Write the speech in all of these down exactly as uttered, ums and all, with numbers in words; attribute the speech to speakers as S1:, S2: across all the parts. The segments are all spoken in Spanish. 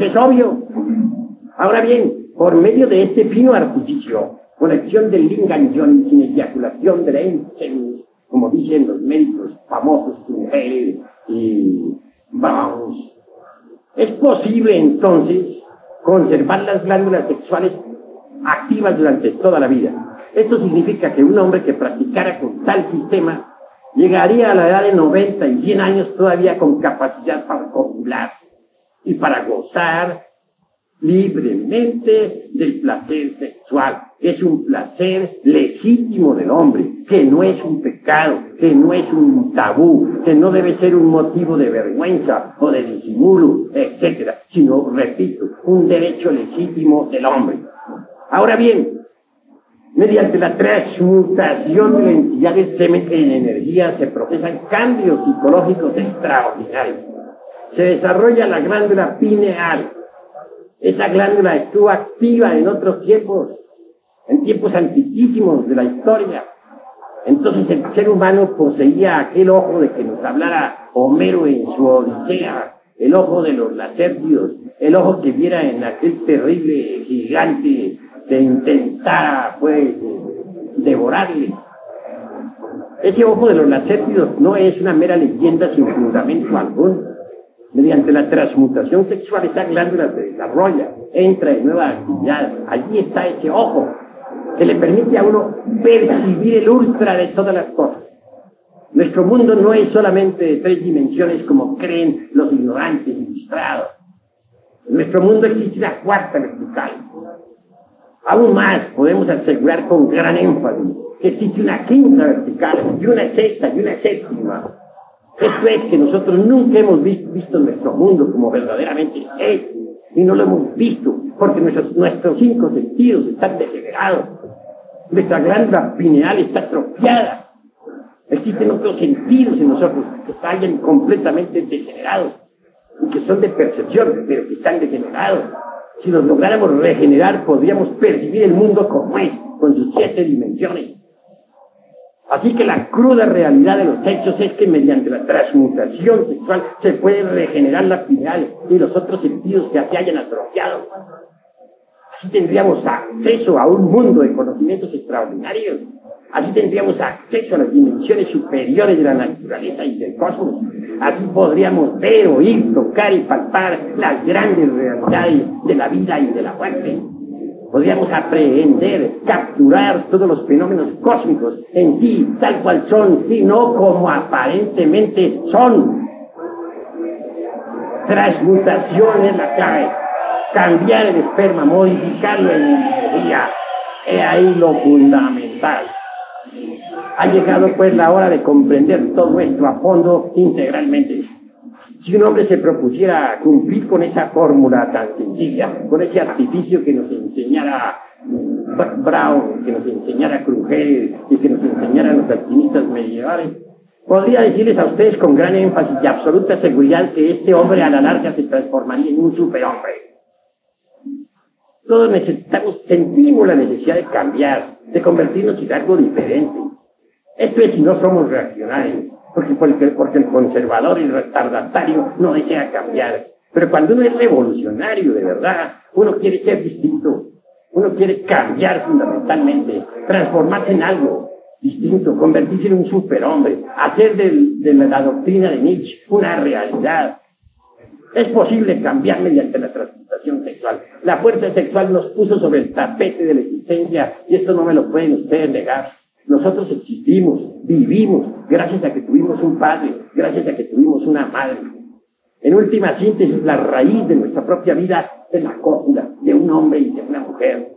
S1: Eso es obvio. Ahora bien, por medio de este fino artificio, conexión del lingam yoni sin eyaculación de la inseminus, como dicen los médicos famosos, Krugel y Browns, es posible entonces conservar las glándulas sexuales activas durante toda la vida. Esto significa que un hombre que practicara con tal sistema llegaría a la edad de noventa y cien años todavía con capacidad para copular y para gozar libremente del placer sexual. Es un placer legítimo del hombre, que no es un pecado, que no es un tabú, que no debe ser un motivo de vergüenza o de disimulo, etcétera, sino, repito, un derecho legítimo del hombre. Ahora bien, mediante la transmutación de la entidad del semen en energía se procesan cambios psicológicos extraordinarios. Se desarrolla la glándula pineal. Esa glándula estuvo activa en otros tiempos, en tiempos antiquísimos de la historia. Entonces el ser humano poseía aquel ojo de que nos hablara Homero en su Odisea, el ojo de los lacértidos, el ojo que viera en aquel terrible gigante que intentara, pues, devorarle. Ese ojo de los lacértidos no es una mera leyenda sin fundamento alguno. Mediante la transmutación sexual, esa glándula se desarrolla, entra en nueva actividad. Allí está ese ojo que le permite a uno percibir el ultra de todas las cosas. Nuestro mundo no es solamente de tres dimensiones como creen los ignorantes ilustrados. En nuestro mundo existe una cuarta vertical. Aún más, podemos asegurar con gran énfasis que existe una quinta vertical, y una sexta, y una séptima. Esto es que nosotros nunca hemos visto nuestro mundo como verdaderamente es, y no lo hemos visto porque nuestros, nuestros cinco sentidos están degenerados. Nuestra glándula pineal está atrofiada. Existen otros sentidos en nosotros que están completamente degenerados y que son de percepción, pero que están degenerados. Si los lográramos regenerar, podríamos percibir el mundo como es, con sus siete dimensiones. Así que la cruda realidad de los hechos es que mediante la transmutación sexual se puede regenerar la pineal y los otros sentidos que se hayan atrofiado. Así tendríamos acceso a un mundo de conocimientos extraordinarios. Así tendríamos acceso a las dimensiones superiores de la naturaleza y del cosmos. Así podríamos ver, oír, tocar y palpar las grandes realidades de la vida y de la muerte. Podríamos aprehender, capturar todos los fenómenos cósmicos en sí, tal cual son, y no como aparentemente son. Transmutación es la clave. Cambiar el esperma, modificarlo en energía. He ahí lo fundamental. Ha llegado pues la hora de comprender todo esto a fondo integralmente. Si un hombre se propusiera cumplir con esa fórmula tan sencilla, con ese artificio que nos enseñara Brown, que nos enseñara Krugel y que nos enseñaran los alquimistas medievales, podría decirles a ustedes con gran énfasis y absoluta seguridad que este hombre a la larga se transformaría en un superhombre. Todos necesitamos, sentimos la necesidad de cambiar, de convertirnos en algo diferente. Esto es si no somos reaccionarios. Porque, porque, porque el conservador y el retardatario no desea cambiar. Pero cuando uno es revolucionario de verdad, uno quiere ser distinto. Uno quiere cambiar fundamentalmente, transformarse en algo distinto, convertirse en un superhombre, hacer del, de la, la doctrina de Nietzsche una realidad. Es posible cambiar mediante la transmutación sexual. La fuerza sexual nos puso sobre el tapete de la existencia y esto no me lo pueden ustedes negar. Nosotros existimos, vivimos, gracias a que tuvimos un padre, gracias a que tuvimos una madre. En última síntesis, la raíz de nuestra propia vida es la cópula de un hombre y de una mujer.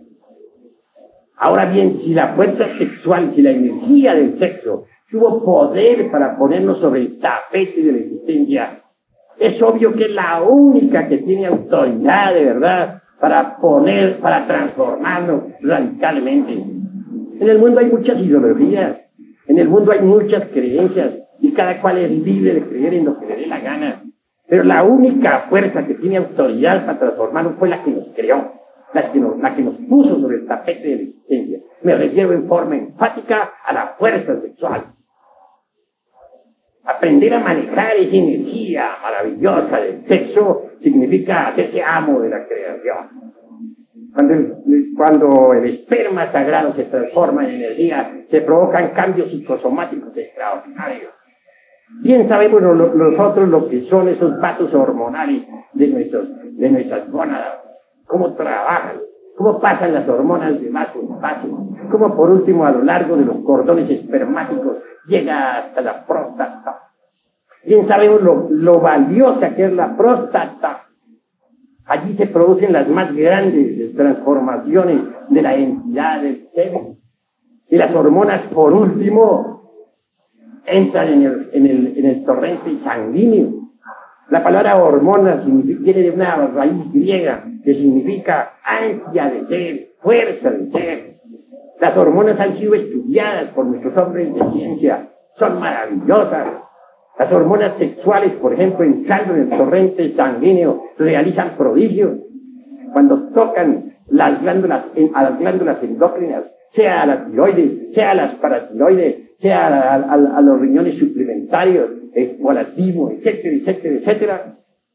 S1: Ahora bien, si la fuerza sexual, si la energía del sexo tuvo poder para ponernos sobre el tapete de la existencia, es obvio que es la única que tiene autoridad de verdad para poner, para transformarnos radicalmente. En el mundo hay muchas ideologías, en el mundo hay muchas creencias, y cada cual es libre de creer en lo que le dé la gana. Pero la única fuerza que tiene autoridad para transformarnos fue la que nos creó, la que nos, la que nos puso sobre el tapete de la existencia. Me refiero en forma enfática a la fuerza sexual. Aprender a manejar esa energía maravillosa del sexo significa hacerse amo de la creación. Cuando el, cuando el esperma sagrado se transforma en energía, se provocan cambios psicosomáticos extraordinarios. Bien sabemos nosotros lo que son esos vasos hormonales de, nuestros, de nuestras gónadas, cómo trabajan, cómo pasan las hormonas de vaso en vaso, cómo por último a lo largo de los cordones espermáticos llega hasta la próstata. Bien sabemos lo, lo valiosa que es la próstata. Allí se producen las más grandes transformaciones de la entidad del semen. Y las hormonas, por último, entran en el, en el, en el torrente sanguíneo. La palabra hormona significa, viene de una raíz griega que significa ansia de ser, fuerza de ser. Las hormonas han sido estudiadas por nuestros hombres de ciencia, son maravillosas. Las hormonas sexuales, por ejemplo, entrando en el torrente sanguíneo, realizan prodigios. Cuando tocan las glándulas, a las glándulas endócrinas, sea a la tiroides, sea a las paratiroides, sea a, a, a, a los riñones suplementarios, o a la timo, etcétera, etcétera, etcétera,